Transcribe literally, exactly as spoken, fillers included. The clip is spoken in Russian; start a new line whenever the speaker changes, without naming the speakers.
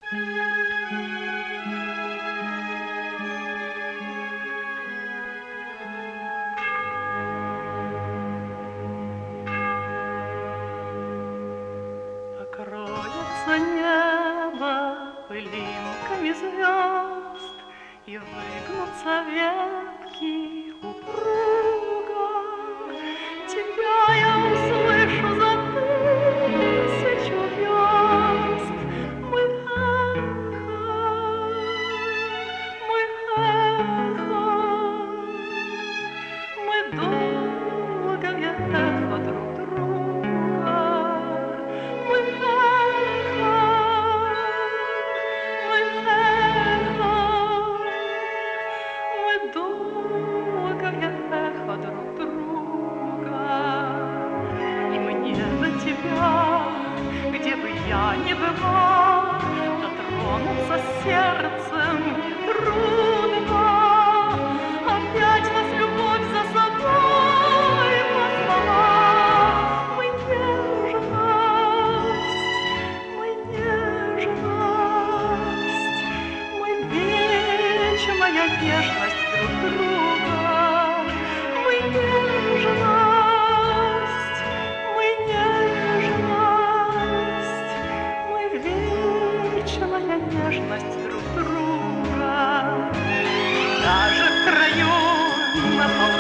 Покроется небо пылинками звезд, и выгнутся ветки упруго. Тебя я услышу за тысячу верст. Мы эхо, мы эхо, мы долгое эхо друг друга. Мы эхо, мы эхо, мы долгое эхо друг друга. И мне до тебя, где бы я ни была, дотронуться сердцем нетрудно. Опять нас любовь за собой позвала. Мы нежность, мы нежность, мы вечная нежность друг друга. Мы нежность, мы нежность, мы вечная нежность друг друга. Даже в краю на